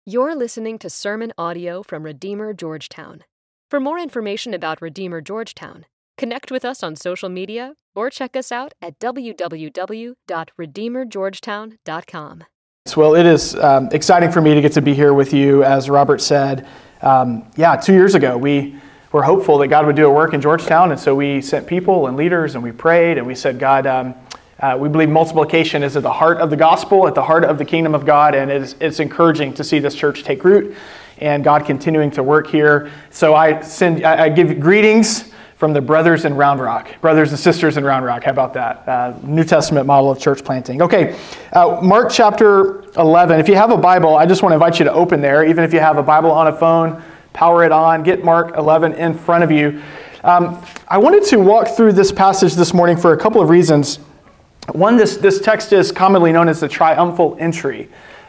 You're listening to sermon audio from Redeemer Georgetown. For more information about Redeemer Georgetown, connect with us on social media or check us out at www.redeemergeorgetown.com. Well, it is exciting for me to get to be here with you. As Robert said, 2 years ago, we were hopeful that God would do a work in Georgetown, and so we sent people and leaders, and we prayed, and we said, God, we believe multiplication is at the heart of the gospel, at the heart of the kingdom of God, and it's encouraging to see this church take root and God continuing to work here. So I give greetings from the brothers in Round Rock, brothers and sisters in Round Rock. How about that? New Testament model of church planting. Okay, Mark chapter 11. If you have a Bible, I just want to invite you to open there. Even if you have a Bible on a phone, power it on, get Mark 11 in front of you. I wanted to walk through this passage this morning for a couple of reasons. One, this text is commonly known as the triumphal entry.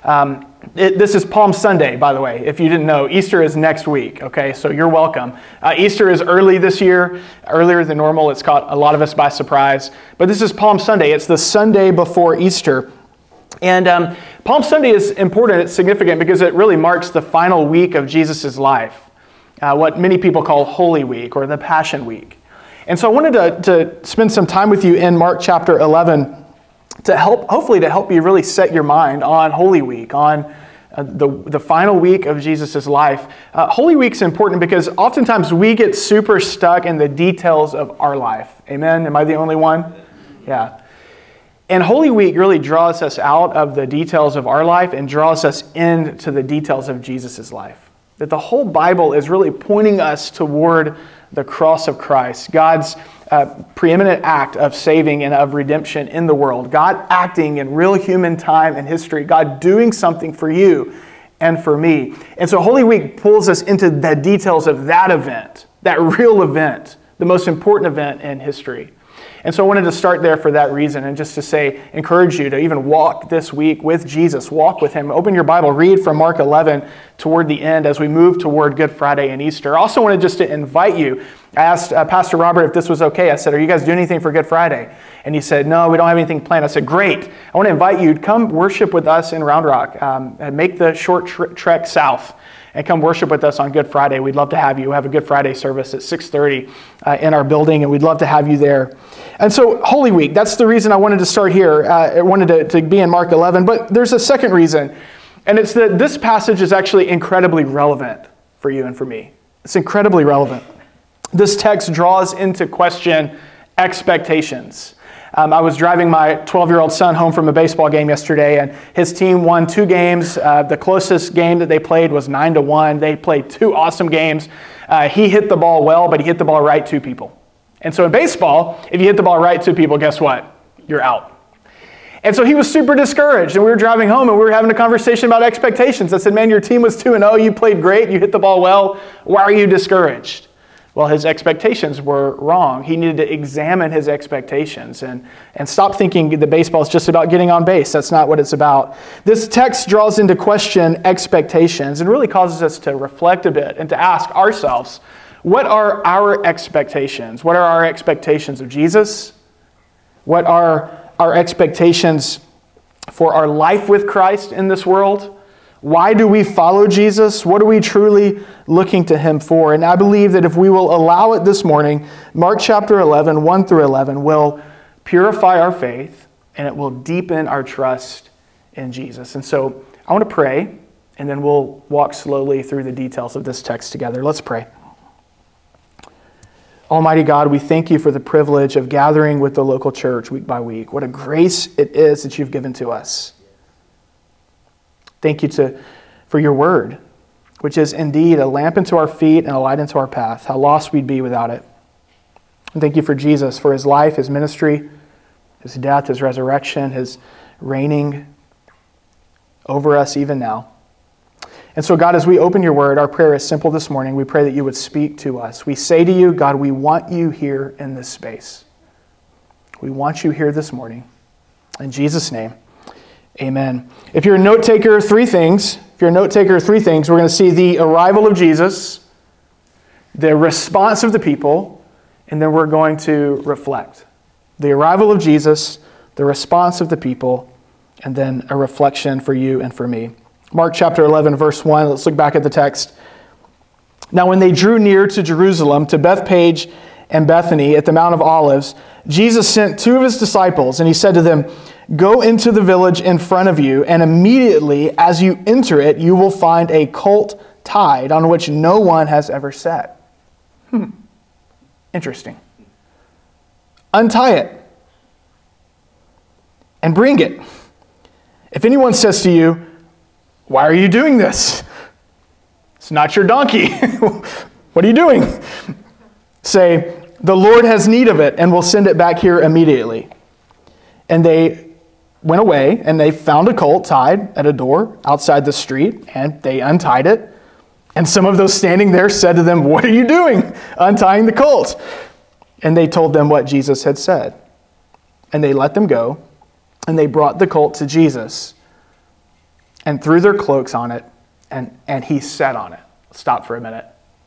This is Palm Sunday, by the way, if you didn't know. Easter is next week, okay, so you're welcome. Easter is early this year, earlier than normal. It's caught a lot of us by surprise. But this is Palm Sunday. It's the Sunday before Easter. And Palm Sunday is important, it's significant, because it really marks the final week of Jesus' life, what many people call Holy Week or the Passion Week. And so I wanted to spend some time with you in Mark chapter 11 to hopefully help you really set your mind on Holy Week, on the final week of Jesus' life. Holy Week's important because oftentimes we get super stuck in the details of our life. Amen? Am I the only one? Yeah. And Holy Week really draws us out of the details of our life and draws us into the details of Jesus' life. That the whole Bible is really pointing us toward the cross of Christ, God's preeminent act of saving and of redemption in the world, God acting in real human time and history, God doing something for you and for me. And so Holy Week pulls us into the details of that event, that real event, the most important event in history. And so I wanted to start there for that reason and just to say, encourage you to even walk this week with Jesus, walk with Him. Open your Bible, read from Mark 11 toward the end as we move toward Good Friday and Easter. I also wanted just to invite you. I asked Pastor Robert if this was okay. I said, are you guys doing anything for Good Friday? And he said, no, we don't have anything planned. I said, great. I want to invite you to come worship with us in Round Rock. And make the short trek south and come worship with us on Good Friday. We'd love to have you. We'll have a Good Friday service at 6:30 in our building, and we'd love to have you there. And so Holy Week, that's the reason I wanted to start here. I wanted to be in Mark 11, but there's a second reason, and it's that this passage is actually incredibly relevant for you and for me. It's incredibly relevant. This text draws into question expectations. I was driving my 12-year-old son home from a baseball game yesterday, and his team won 2 games. The closest game that they played was 9-1. They played 2 awesome games. He hit the ball well, but he hit the ball right 2 people. And so in baseball, if you hit the ball right 2 people, guess what? You're out. And so he was super discouraged, and we were driving home, and we were having a conversation about expectations. I said, man, your team was 2-0. You played great. You hit the ball well. Why are you discouraged? Well, his expectations were wrong. He needed to examine his expectations and stop thinking that baseball is just about getting on base. That's not what it's about. This text draws into question expectations and really causes us to reflect a bit and to ask ourselves, what are our expectations? What are our expectations of Jesus? What are our expectations for our life with Christ in this world? Why do we follow Jesus? What are we truly looking to Him for? And I believe that if we will allow it this morning, Mark chapter 11, 1 through 11, will purify our faith and it will deepen our trust in Jesus. And so I want to pray, and then we'll walk slowly through the details of this text together. Let's pray. Almighty God, we thank You for the privilege of gathering with the local church week by week. What a grace it is that You've given to us. Thank You for Your word, which is indeed a lamp unto our feet and a light unto our path. How lost we'd be without it. And thank You for Jesus, for His life, His ministry, His death, His resurrection, His reigning over us even now. And so, God, as we open Your word, our prayer is simple this morning. We pray that You would speak to us. We say to You, God, we want You here in this space. We want You here this morning. In Jesus' name. Amen. If you're a note taker, 3 things. We're going to see the arrival of Jesus, the response of the people, and then we're going to reflect. The arrival of Jesus, the response of the people, and then a reflection for you and for me. Mark chapter 11, verse 1. Let's look back at the text. Now when they drew near to Jerusalem, to Bethphage and Bethany at the Mount of Olives, Jesus sent two of his disciples, and he said to them, "Go into the village in front of you, and immediately as you enter it, you will find a colt tied on which no one has ever sat." Interesting. Untie it and bring it. If anyone says to you, "Why are you doing this? It's not your donkey. What are you doing?" say, "The Lord has need of it and will send it back here immediately." And they went away and they found a colt tied at a door outside the street, and they untied it. And some of those standing there said to them, "What are you doing, untying the colt?" And they told them what Jesus had said. And they let them go, and they brought the colt to Jesus and threw their cloaks on it, and he sat on it. Stop for a minute.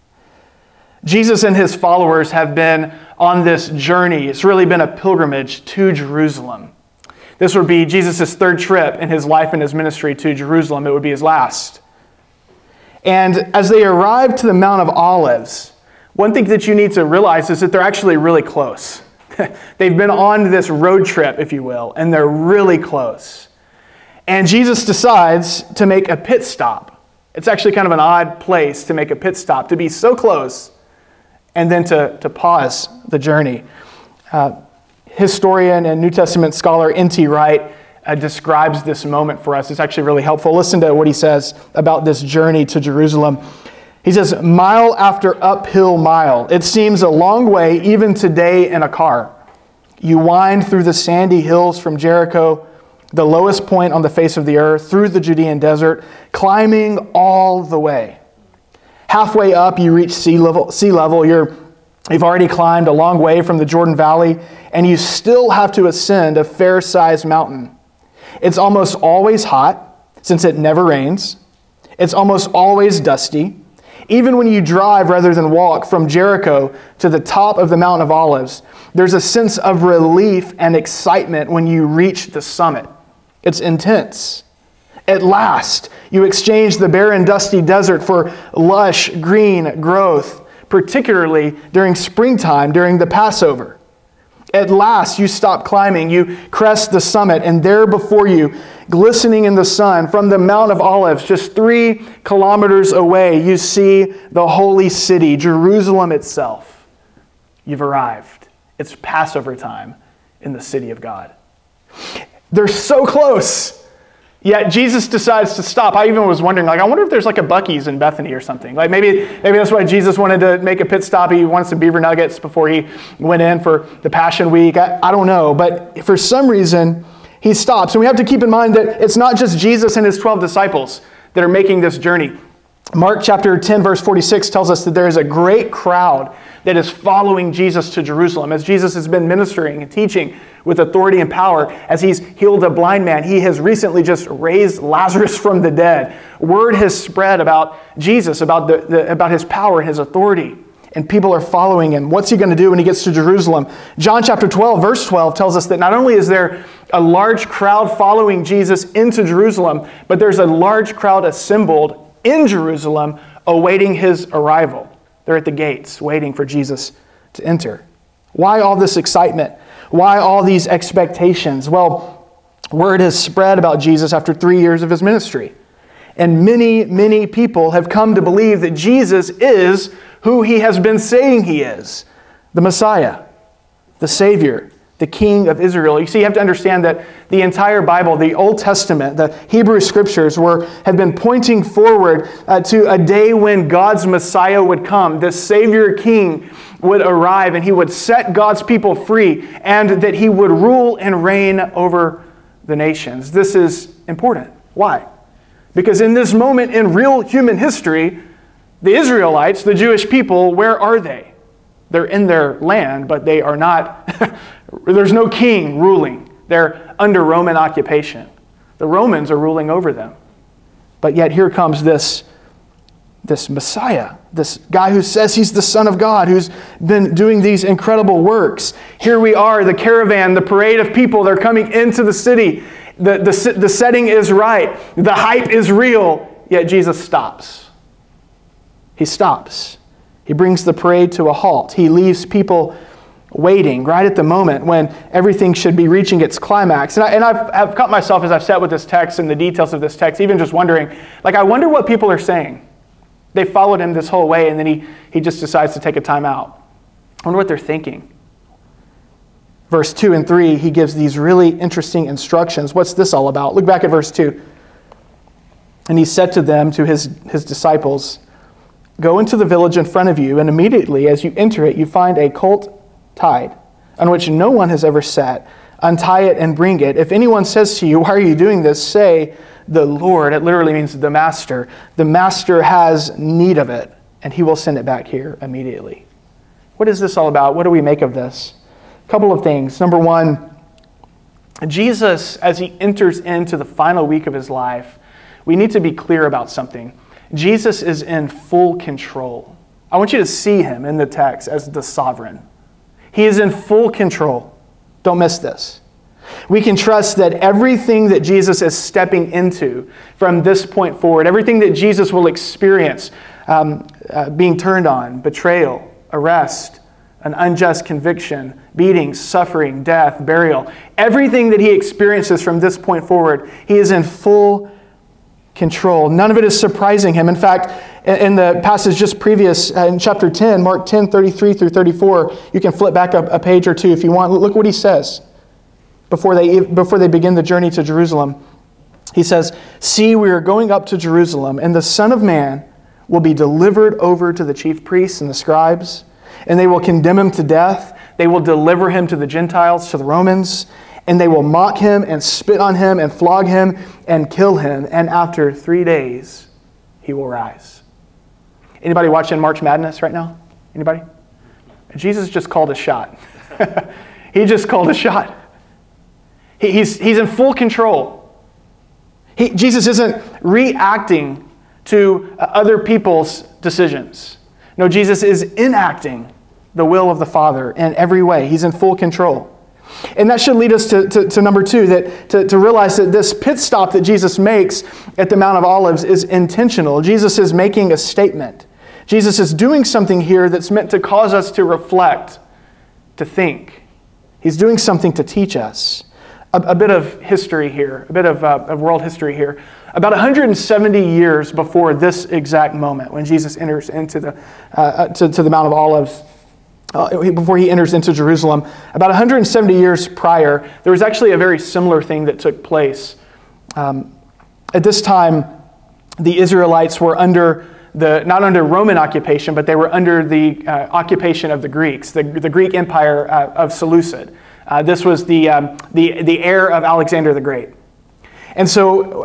Jesus and his followers have been on this journey. It's really been a pilgrimage to Jerusalem. This would be Jesus' third trip in his life and his ministry to Jerusalem. It would be his last. And as they arrive to the Mount of Olives, one thing that you need to realize is that they're actually really close. They've been on this road trip, if you will, and they're really close. And Jesus decides to make a pit stop. It's actually kind of an odd place to make a pit stop, to be so close and then to pause the journey. Historian and New Testament scholar N.T. Wright describes this moment for us. It's actually really helpful. Listen to what he says about this journey to Jerusalem. He says, "Mile after uphill mile, it seems a long way even today in a car. You wind through the sandy hills from Jericho, the lowest point on the face of the earth, through the Judean desert, climbing all the way. Halfway up, you reach sea level. You've already climbed a long way from the Jordan Valley, and you still have to ascend a fair-sized mountain. It's almost always hot, since it never rains. It's almost always dusty. Even when you drive rather than walk from Jericho to the top of the Mount of Olives, there's a sense of relief and excitement when you reach the summit. It's intense. At last, you exchange the barren, dusty desert for lush, green growth, particularly during springtime, during the Passover. At last, you stop climbing, you crest the summit, and there before you, glistening in the sun, from the Mount of Olives, just 3 kilometers away, you see the holy city, Jerusalem itself. You've arrived. It's Passover time in the city of God. They're so close. Yet Jesus decides to stop. I even was wondering, I wonder if there's a Buc-ee's in Bethany or something. Maybe that's why Jesus wanted to make a pit stop. He wanted some beaver nuggets before he went in for the Passion Week. I don't know. But for some reason, he stops. And we have to keep in mind that it's not just Jesus and his 12 disciples that are making this journey. Mark chapter 10, verse 46 tells us that there is a great crowd that is following Jesus to Jerusalem. As Jesus has been ministering and teaching with authority and power, as he's healed a blind man, he has recently just raised Lazarus from the dead. Word has spread about Jesus, about his power and his authority, and people are following him. What's he going to do when he gets to Jerusalem? John chapter 12, verse 12 tells us that not only is there a large crowd following Jesus into Jerusalem, but there's a large crowd assembled in Jerusalem awaiting his arrival. They're at the gates waiting for Jesus to enter. Why all this excitement? Why all these expectations? Well, word has spread about Jesus after 3 years of his ministry. And many, many people have come to believe that Jesus is who he has been saying he is, the Messiah, the Savior, the King of Israel. You see, you have to understand that the entire Bible, the Old Testament, the Hebrew Scriptures have been pointing forward to a day when God's Messiah would come. The Savior King would arrive and he would set God's people free and that he would rule and reign over the nations. This is important. Why? Because in this moment in real human history, the Israelites, the Jewish people, where are they? They're in their land, but they are not, there's no king ruling. They're under Roman occupation. The Romans are ruling over them. But yet here comes this Messiah, this guy who says he's the Son of God, who's been doing these incredible works. Here we are, the caravan, the parade of people, they're coming into the city. The setting is right. The hype is real. Yet Jesus stops. He stops. He brings the parade to a halt. He leaves people waiting right at the moment when everything should be reaching its climax. And I've caught myself as I've sat with this text and the details of this text, even just wondering, I wonder what people are saying. They followed him this whole way, and then he just decides to take a time out. I wonder what they're thinking. Verse 2 and 3, he gives these really interesting instructions. What's this all about? Look back at verse 2. And he said to them, to his disciples, "Go into the village in front of you, and immediately as you enter it, you find a colt tied, on which no one has ever sat. Untie it and bring it. If anyone says to you, 'Why are you doing this?' say, 'The Lord,'" it literally means the master has need of it, and he will send it back here immediately. What is this all about? What do we make of this? A couple of things. Number one, Jesus, as he enters into the final week of his life, we need to be clear about something. Jesus is in full control. I want you to see him in the text as the sovereign. He is in full control. Don't miss this. We can trust that everything that Jesus is stepping into from this point forward, everything that Jesus will experience, being turned on, betrayal, arrest, an unjust conviction, beatings, suffering, death, burial, everything that he experiences from this point forward, he is in full control. None of it is surprising him. In fact, in the passage just previous, in chapter 10, Mark 10, 33 through 34, you can flip back a page or two if you want. Look what he says before they begin the journey to Jerusalem. He says, "See, we are going up to Jerusalem, and the Son of Man will be delivered over to the chief priests and the scribes, and they will condemn him to death. They will deliver him to the Gentiles, to the Romans, and they will mock him and spit on him and flog him and kill him. And after 3 days, he will rise." Anybody watching March Madness right now? Anybody? Jesus just called a shot. He just called a shot. He's in full control. Jesus isn't reacting to other people's decisions. No, Jesus is enacting the will of the Father in every way. He's in full control. And that should lead us to number two, to realize that this pit stop that Jesus makes at the Mount of Olives is intentional. Jesus is making a statement. Jesus is doing something here that's meant to cause us to reflect, to think. He's doing something to teach us. A bit of history here, a bit of world history here. About 170 years before this exact moment, when Jesus enters into to the Mount of Olives, before he enters into Jerusalem, about 170 years prior, there was actually a very similar thing that took place. At this time, the Israelites were not under Roman occupation, but they were under the occupation of the Greeks, the Greek Empire of Seleucid. This was the heir of Alexander the Great. And so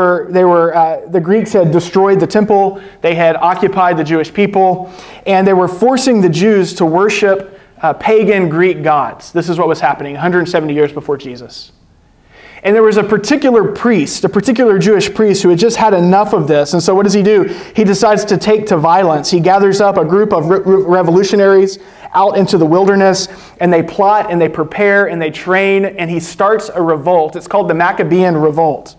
the Greeks had destroyed the temple, they had occupied the Jewish people, and they were forcing the Jews to worship pagan Greek gods. This is what was happening 170 years before Jesus. And there was a particular Jewish priest who had just had enough of this. And so what does he do? He decides to take to violence. He gathers up a group of revolutionaries out into the wilderness, and they plot and they prepare and they train, and he starts a revolt. It's called the Maccabean Revolt.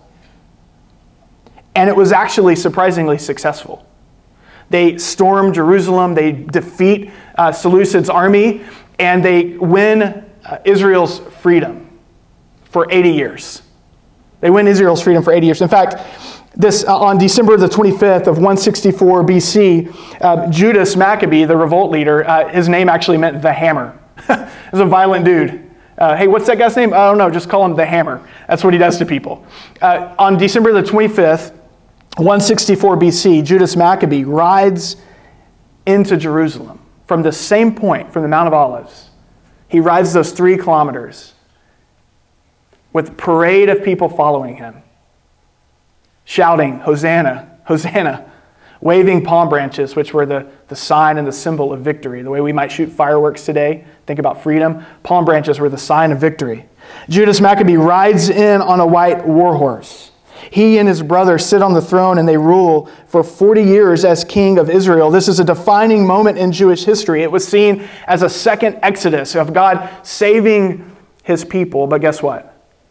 And it was actually surprisingly successful. They storm Jerusalem, they defeat Seleucid's army, and they win Israel's freedom for 80 years. They win Israel's freedom for 80 years. In fact, on December the 25th of 164 BC, Judas Maccabee, the revolt leader, his name actually meant the hammer. He was a violent dude. Hey, what's that guy's name? I don't know, just call him the hammer. That's what he does to people. On December the 25th, 164 BC, Judas Maccabee rides into Jerusalem from the same point, from the Mount of Olives. He rides those 3 kilometers with a parade of people following him, shouting, "Hosanna, Hosanna," waving palm branches, which were the sign and the symbol of victory. The way we might shoot fireworks today, think about freedom, palm branches were the sign of victory. Judas Maccabee rides in on a white war horse. He and his brother sit on the throne and they rule for 40 years as king of Israel. This is a defining moment in Jewish history. It was seen as a second Exodus of God saving his people, but guess what?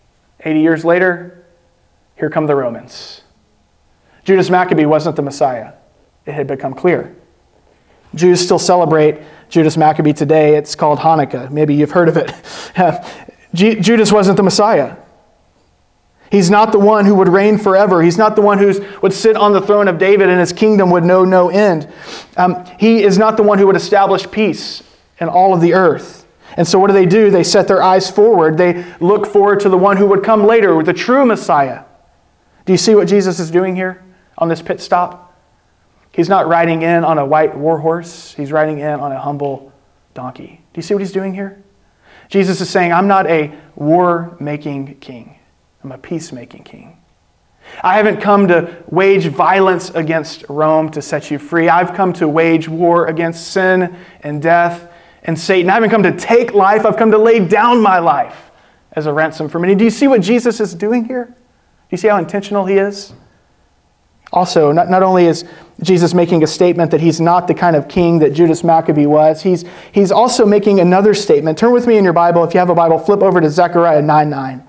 80 years later, here come the Romans. Judas Maccabee wasn't the Messiah. It had become clear. Jews still celebrate Judas Maccabee today. It's called Hanukkah. Maybe you've heard of it. Judas wasn't the Messiah. He's not the one who would reign forever. He's not the one who would sit on the throne of David and his kingdom would know no end. He is not the one who would establish peace in all of the earth. And so what do? They set their eyes forward. They look forward to the one who would come later, the true Messiah. Do you see what Jesus is doing here on this pit stop? He's not riding in on a white war horse. He's riding in on a humble donkey. Do you see what he's doing here? Jesus is saying, I'm not a war-making king. I'm a peacemaking king. I haven't come to wage violence against Rome to set you free. I've come to wage war against sin and death and Satan. I haven't come to take life. I've come to lay down my life as a ransom for many. Do you see what Jesus is doing here? Do you see how intentional he is? Also, not only is Jesus making a statement that he's not the kind of king that Judas Maccabee was, he's also making another statement. Turn with me in your Bible. If you have a Bible, flip over to Zechariah 9:9.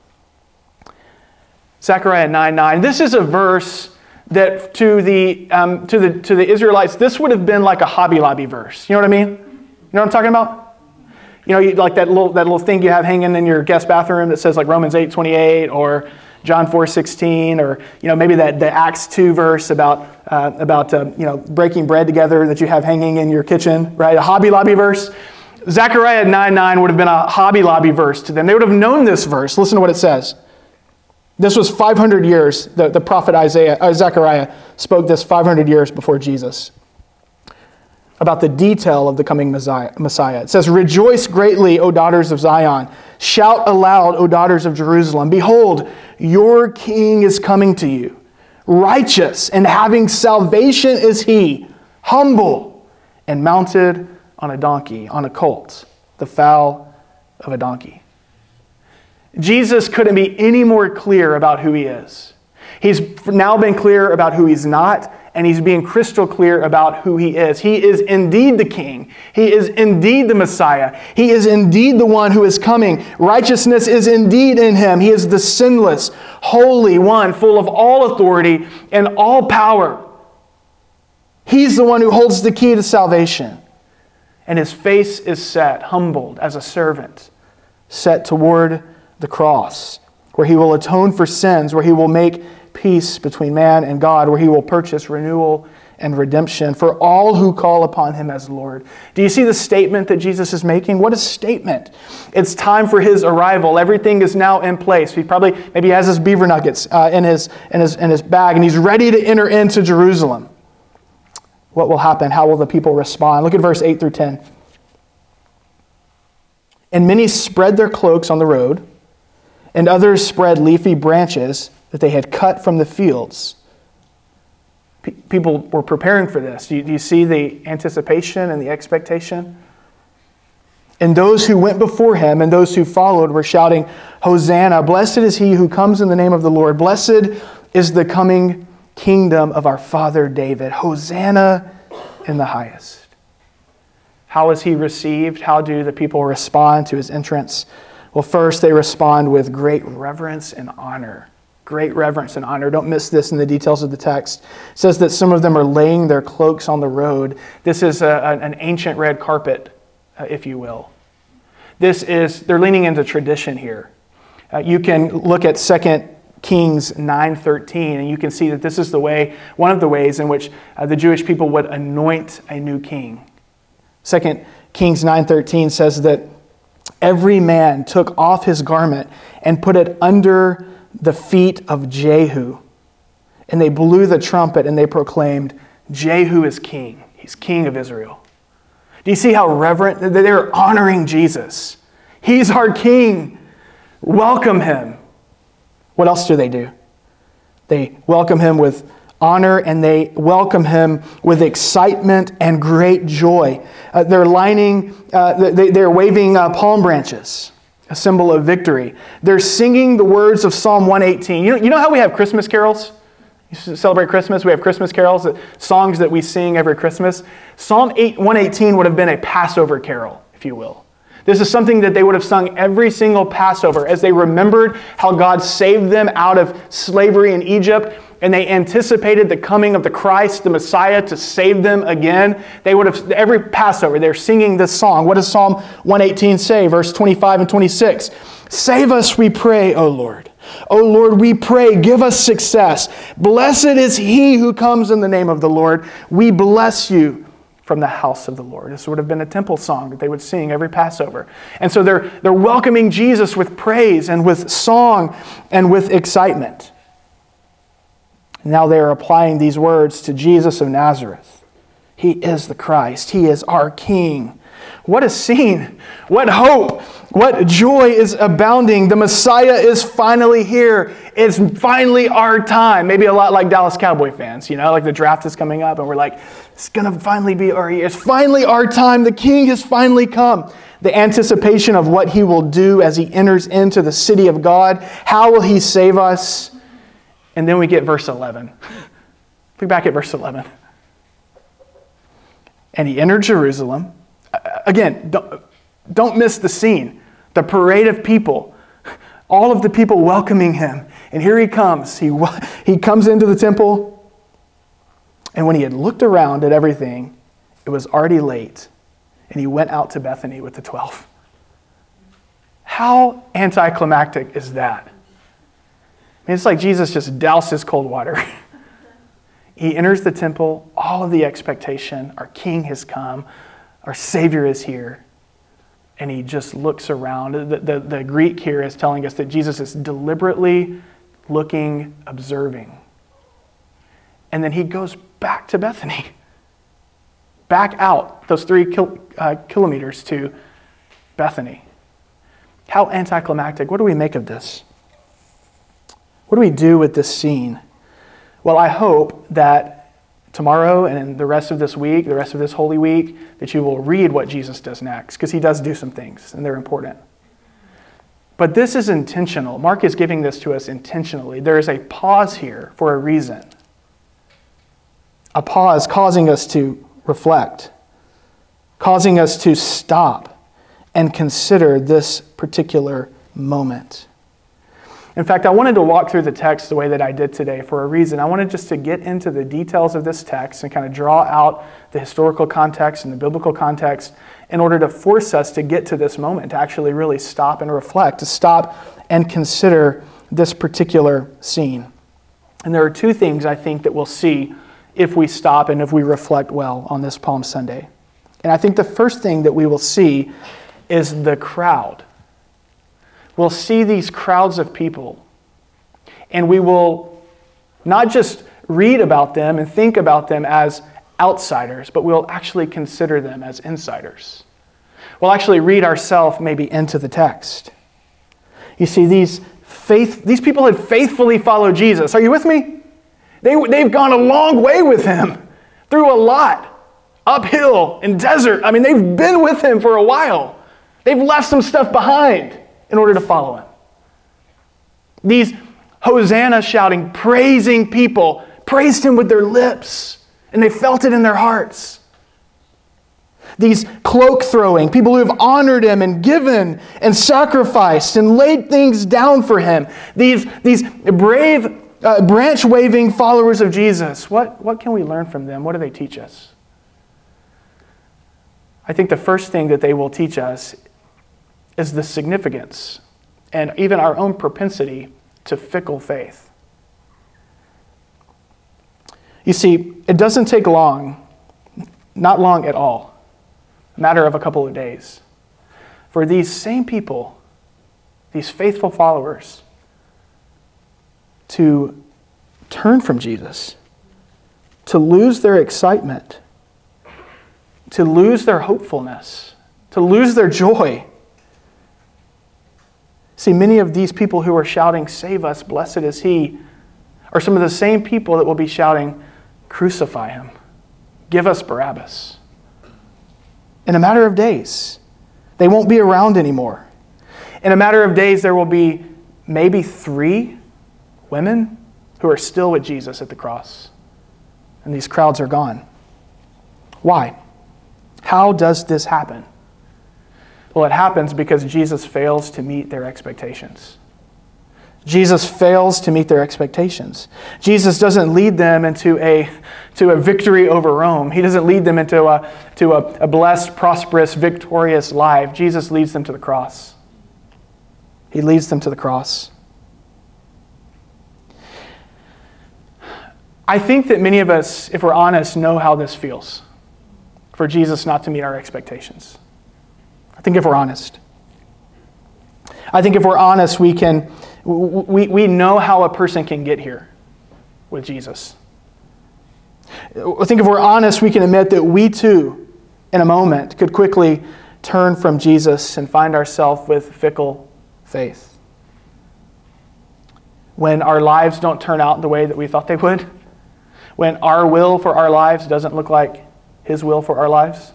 Zechariah 9:9. This is a verse that to the Israelites, this would have been like a Hobby Lobby verse. You know what I mean? You know what I'm talking about? You know, like that little thing you have hanging in your guest bathroom that says like Romans 8:28 or John 4:16, or maybe the Acts 2 verse about breaking bread together that you have hanging in your kitchen, right? A Hobby Lobby verse. Zechariah 9:9 would have been a Hobby Lobby verse to them. They would have known this verse. Listen to what it says. This was 500 years. The prophet Zechariah spoke this 500 years before Jesus about the detail of the coming Messiah. It says, "Rejoice greatly, O daughters of Zion. Shout aloud, O daughters of Jerusalem. Behold, your king is coming to you. Righteous and having salvation is he, humble and mounted on a donkey, on a colt, the foal of a donkey." Jesus couldn't be any more clear about who he is. He's now been clear about who he's not, and he's being crystal clear about who he is. He is indeed the king. He is indeed the Messiah. He is indeed the one who is coming. Righteousness is indeed in him. He is the sinless, holy one, full of all authority and all power. He's the one who holds the key to salvation. And his face is set, humbled as a servant, set toward the cross, where he will atone for sins, where he will make peace between man and God, where he will purchase renewal and redemption for all who call upon him as Lord. Do you see the statement that Jesus is making? What a statement. It's time for his arrival. Everything is now in place. Maybe he has his beaver nuggets in his bag, and he's ready to enter into Jerusalem. What will happen? How will the people respond? Look at verse 8 through 10. "And many spread their cloaks on the road, and others spread leafy branches that they had cut from the fields." People were preparing for this. Do you see the anticipation and the expectation? "And those who went before him and those who followed were shouting, 'Hosanna, blessed is he who comes in the name of the Lord. Blessed is the coming kingdom of our father David. Hosanna in the highest.'" How is he received? How do the people respond to his entrance? Well, first, they respond with great reverence and honor. Great reverence and honor. Don't miss this in the details of the text. It says that some of them are laying their cloaks on the road. This is an ancient red carpet, if you will. They're leaning into tradition here. You can look at 2 Kings 9:13, and you can see that this is one of the ways in which the Jewish people would anoint a new king. 2 Kings 9:13 says that every man took off his garment and put it under the feet of Jehu. And they blew the trumpet and they proclaimed, "Jehu is king. He's king of Israel." Do you see how reverent? They're honoring Jesus. He's our king. Welcome him. What else do? They welcome him with honor, and they welcome him with excitement and great joy. They're waving palm branches, a symbol of victory. They're singing the words of Psalm 118. You know how we have Christmas carols? You celebrate Christmas, we have Christmas carols, songs that we sing every Christmas. Psalm 118 would have been a Passover carol, if you will. This is something that they would have sung every single Passover as they remembered how God saved them out of slavery in Egypt, and they anticipated the coming of the Christ, the Messiah, to save them again. They would have, every Passover, they're singing this song. What does Psalm 118 say? Verse 25 and 26. Save us, we pray, O Lord. O Lord, we pray, give us success. Blessed is he who comes in the name of the Lord. We bless you from the house of the Lord. This would have been a temple song that they would sing every Passover. And so they're welcoming Jesus with praise and with song and with excitement. Now they are applying these words to Jesus of Nazareth. He is the Christ. He is our King. What a scene. What hope. What joy is abounding. The Messiah is finally here. It's finally our time. Maybe a lot like Dallas Cowboy fans, like the draft is coming up and we're like, it's going to finally be our year. It's finally our time. The King has finally come. The anticipation of what he will do as he enters into the city of God. How will he save us? And then we get verse 11. Look back at verse 11. And he entered Jerusalem. Again, don't miss the scene. The parade of people. All of the people welcoming him. And here he comes. He comes into the temple. And when he had looked around at everything, it was already late. And he went out to Bethany with the 12. How anticlimactic is that? I mean, it's like Jesus just doused his cold water. He enters the temple, all of the expectation, our King has come, our Savior is here, and he just looks around. The Greek here is telling us that Jesus is deliberately looking, observing. And then he goes back to Bethany, back out those 3 kilometers to Bethany. How anticlimactic. What do we make of this? What do we do with this scene? Well, I hope that tomorrow and the rest of this week, the rest of this Holy Week, that you will read what Jesus does next, because he does do some things, and they're important. But this is intentional. Mark is giving this to us intentionally. There is a pause here for a reason. A pause causing us to reflect, causing us to stop and consider this particular moment. In fact, I wanted to walk through the text the way that I did today for a reason. I wanted just to get into the details of this text and kind of draw out the historical context and the biblical context in order to force us to get to this moment, to actually really stop and reflect, to stop and consider this particular scene. And there are 2 things I think that we'll see if we stop and if we reflect well on this Palm Sunday. And I think the first thing that we will see is the crowd. We'll see these crowds of people, and we will not just read about them and think about them as outsiders, but we'll actually consider them as insiders. We'll actually read ourselves maybe into the text. You see, these people had faithfully followed Jesus. Are you with me? They've gone a long way with him, through a lot, uphill, in desert. I mean, they've been with him for a while. They've left some stuff behind in order to follow him. These Hosanna shouting, praising people praised him with their lips, and they felt it in their hearts. These cloak throwing, people who have honored him and given and sacrificed and laid things down for him. These brave branch waving followers of Jesus. What can we learn from them? What do they teach us? I think the first thing that they will teach us is the significance and even our own propensity to fickle faith. You see, it doesn't take long, not long at all, a matter of a couple of days, for these same people, these faithful followers, to turn from Jesus, to lose their excitement, to lose their hopefulness, to lose their joy. See, many of these people who are shouting, "Save us, blessed is he," are some of the same people that will be shouting, "Crucify him, give us Barabbas." In a matter of days, they won't be around anymore. In a matter of days, there will be maybe 3 women who are still with Jesus at the cross. And these crowds are gone. Why? How does this happen? Well, it happens because Jesus fails to meet their expectations. Jesus fails to meet their expectations. Jesus doesn't lead them into a victory over Rome. He doesn't lead them into a blessed, prosperous, victorious life. Jesus leads them to the cross. He leads them to the cross. I think that many of us, if we're honest, know how this feels for Jesus not to meet our expectations. I think if we're honest. I think if we're honest, we know how a person can get here with Jesus. I think if we're honest, we can admit that we too, in a moment, could quickly turn from Jesus and find ourselves with fickle faith. When our lives don't turn out the way that we thought they would, when our will for our lives doesn't look like His will for our lives,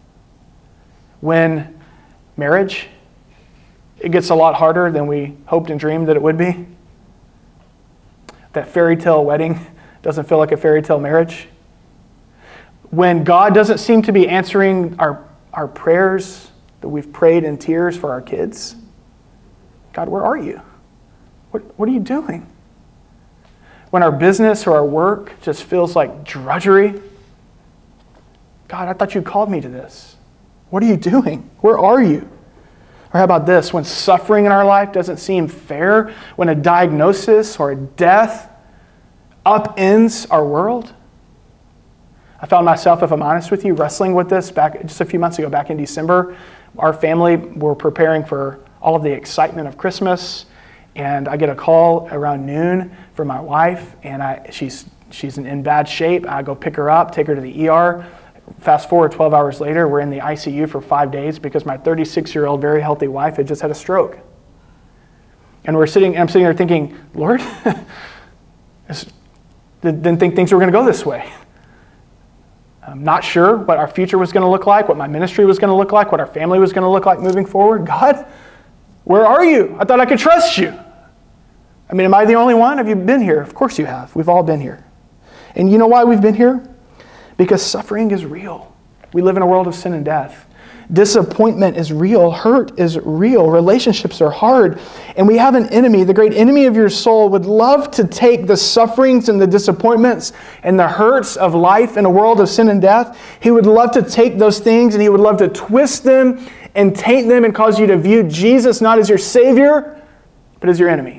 when marriage, it gets a lot harder than we hoped and dreamed that it would be. That fairy tale wedding doesn't feel like a fairy tale marriage. When God doesn't seem to be answering our prayers that we've prayed in tears for our kids. God, where are you? What are you doing? When our business or our work just feels like drudgery. God, I thought you called me to this. What are you doing? Where are you? Or how about this? When suffering in our life doesn't seem fair, when a diagnosis or a death upends our world. I found myself, if I'm honest with you, wrestling with this back just a few months ago, back in December. Our family were preparing for all of the excitement of Christmas, and I get a call around noon from my wife, and she's in bad shape. I go pick her up, take her to the ER. Fast forward 12 hours later, we're in the ICU for 5 days because my 36-year-old, very healthy wife had just had a stroke. And I'm sitting there thinking, Lord, didn't think things were going to go this way. I'm not sure what our future was going to look like, what my ministry was going to look like, what our family was going to look like moving forward. God, where are you? I thought I could trust you. I mean, am I the only one? Have you been here? Of course you have. We've all been here. And you know why we've been here? Because suffering is real. We live in a world of sin and death. Disappointment is real. Hurt is real. Relationships are hard. And we have an enemy, the great enemy of your soul, would love to take the sufferings and the disappointments and the hurts of life in a world of sin and death. He would love to take those things and he would love to twist them and taint them and cause you to view Jesus not as your Savior, but as your enemy.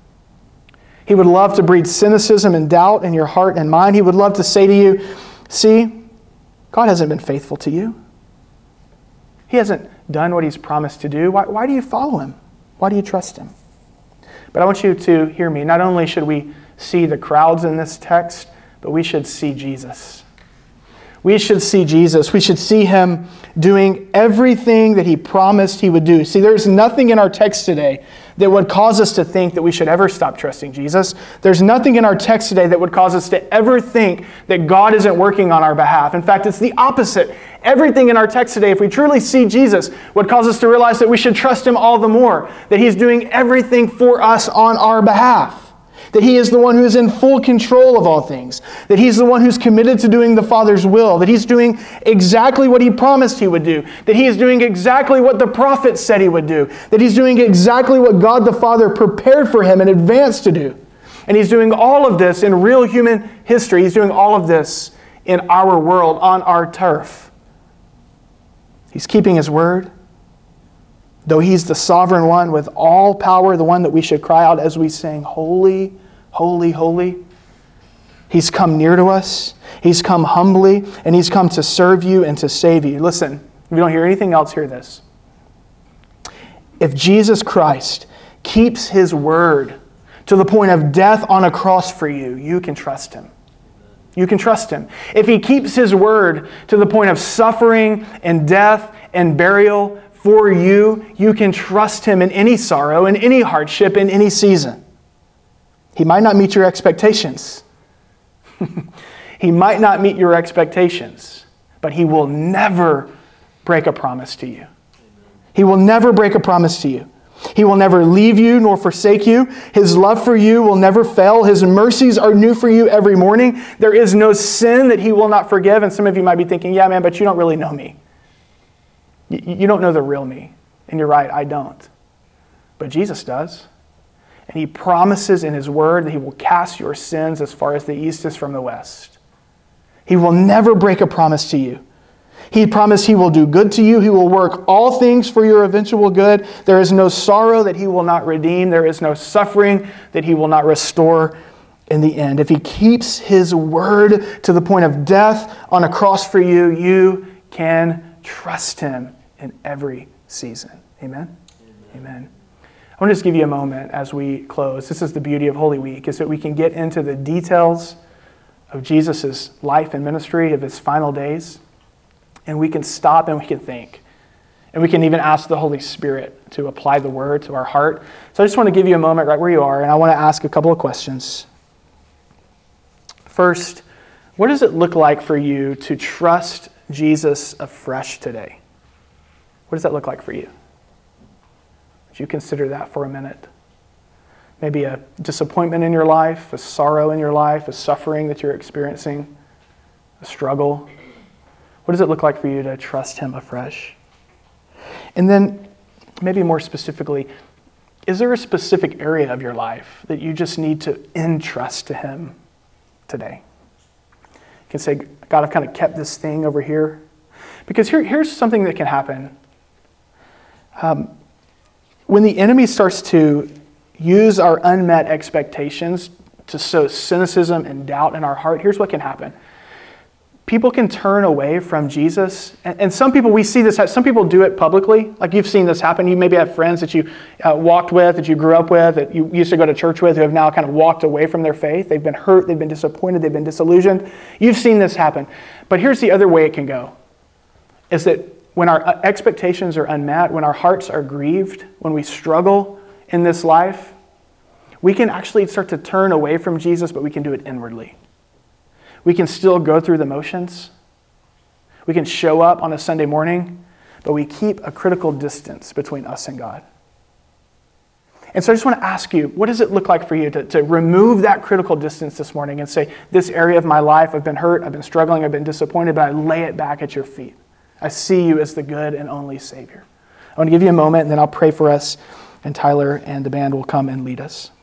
He would love to breed cynicism and doubt in your heart and mind. He would love to say to you, see, God hasn't been faithful to you. He hasn't done what He's promised to do. Why do you follow Him? Why do you trust Him? But I want you to hear me. Not only should we see the crowds in this text, but we should see Jesus. We should see Jesus. We should see Him doing everything that He promised He would do. See, there's nothing in our text today that would cause us to think that we should ever stop trusting Jesus. There's nothing in our text today that would cause us to ever think that God isn't working on our behalf. In fact, it's the opposite. Everything in our text today, if we truly see Jesus, would cause us to realize that we should trust Him all the more, that He's doing everything for us on our behalf. That He is the one who is in full control of all things. That He's the one who's committed to doing the Father's will. That He's doing exactly what He promised He would do. That He is doing exactly what the prophets said He would do. That He's doing exactly what God the Father prepared for Him in advance to do. And He's doing all of this in real human history. He's doing all of this in our world, on our turf. He's keeping His word. Though He's the sovereign one with all power, the one that we should cry out as we sing, holy, holy, holy. He's come near to us. He's come humbly, and He's come to serve you and to save you. Listen, if you don't hear anything else, hear this. If Jesus Christ keeps His word to the point of death on a cross for you, you can trust Him. You can trust Him. If He keeps His word to the point of suffering and death and burial for you, you can trust Him in any sorrow, in any hardship, in any season. He might not meet your expectations. He might not meet your expectations, but He will never break a promise to you. He will never break a promise to you. He will never leave you nor forsake you. His love for you will never fail. His mercies are new for you every morning. There is no sin that He will not forgive. And some of you might be thinking, yeah, man, but you don't really know me. You don't know the real me. And you're right, I don't. But Jesus does. And he promises in his word that he will cast your sins as far as the east is from the west. He will never break a promise to you. He promised he will do good to you. He will work all things for your eventual good. There is no sorrow that he will not redeem. There is no suffering that he will not restore in the end. If he keeps his word to the point of death on a cross for you, you can trust him in every season. Amen? Amen. I want to just give you a moment as we close. This is the beauty of Holy Week, is that we can get into the details of Jesus' life and ministry, of his final days, and we can stop and we can think. And we can even ask the Holy Spirit to apply the word to our heart. So I just want to give you a moment right where you are, and I want to ask a couple of questions. First, what does it look like for you to trust Jesus afresh today? What does that look like for you? Would you consider that for a minute? Maybe a disappointment in your life, a sorrow in your life, a suffering that you're experiencing, a struggle. What does it look like for you to trust him afresh? And then, maybe more specifically, is there a specific area of your life that you just need to entrust to him today? You can say, God, I've kind of kept this thing over here. Because here's something that can happen. When the enemy starts to use our unmet expectations to sow cynicism and doubt in our heart, here's what can happen. People can turn away from Jesus. And some people, we see this, some people do it publicly. Like you've seen this happen. You maybe have friends that you walked with, that you grew up with, that you used to go to church with, who have now kind of walked away from their faith. They've been hurt, they've been disappointed, they've been disillusioned. You've seen this happen. But here's the other way it can go, is that when our expectations are unmet, when our hearts are grieved, when we struggle in this life, we can actually start to turn away from Jesus, but we can do it inwardly. We can still go through the motions. We can show up on a Sunday morning, but we keep a critical distance between us and God. And so I just want to ask you, what does it look like for you to remove that critical distance this morning and say, this area of my life, I've been hurt, I've been struggling, I've been disappointed, but I lay it back at your feet. I see you as the good and only Savior. I want to give you a moment, and then I'll pray for us, and Tyler and the band will come and lead us.